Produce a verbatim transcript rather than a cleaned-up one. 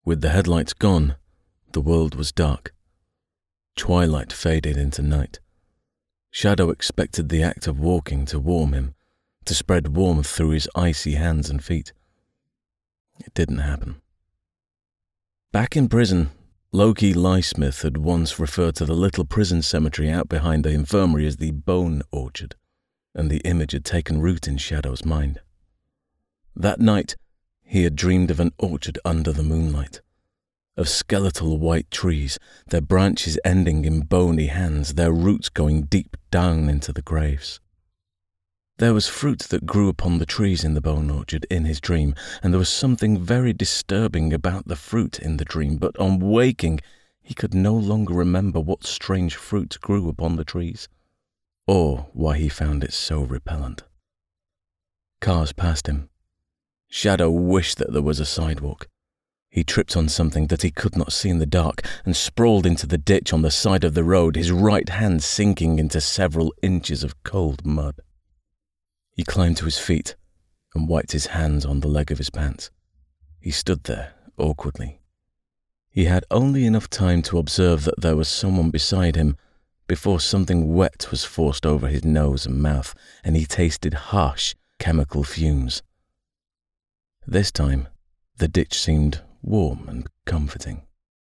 With the headlights gone, the world was dark. Twilight faded into night. Shadow expected the act of walking to warm him, to spread warmth through his icy hands and feet. It didn't happen. Back in prison, Loki Lysmith had once referred to the little prison cemetery out behind the infirmary as the Bone Orchard, and the image had taken root in Shadow's mind. That night, he had dreamed of an orchard under the moonlight, of skeletal white trees, their branches ending in bony hands, their roots going deep down into the graves. There was fruit that grew upon the trees in the Bone Orchard in his dream, and there was something very disturbing about the fruit in the dream, but on waking, he could no longer remember what strange fruit grew upon the trees, or why he found it so repellent. Cars passed him. Shadow wished that there was a sidewalk. He tripped on something that he could not see in the dark and sprawled into the ditch on the side of the road, his right hand sinking into several inches of cold mud. He climbed to his feet and wiped his hands on the leg of his pants. He stood there, awkwardly. He had only enough time to observe that there was someone beside him before something wet was forced over his nose and mouth, and he tasted harsh chemical fumes. This time, the ditch seemed warm and comforting.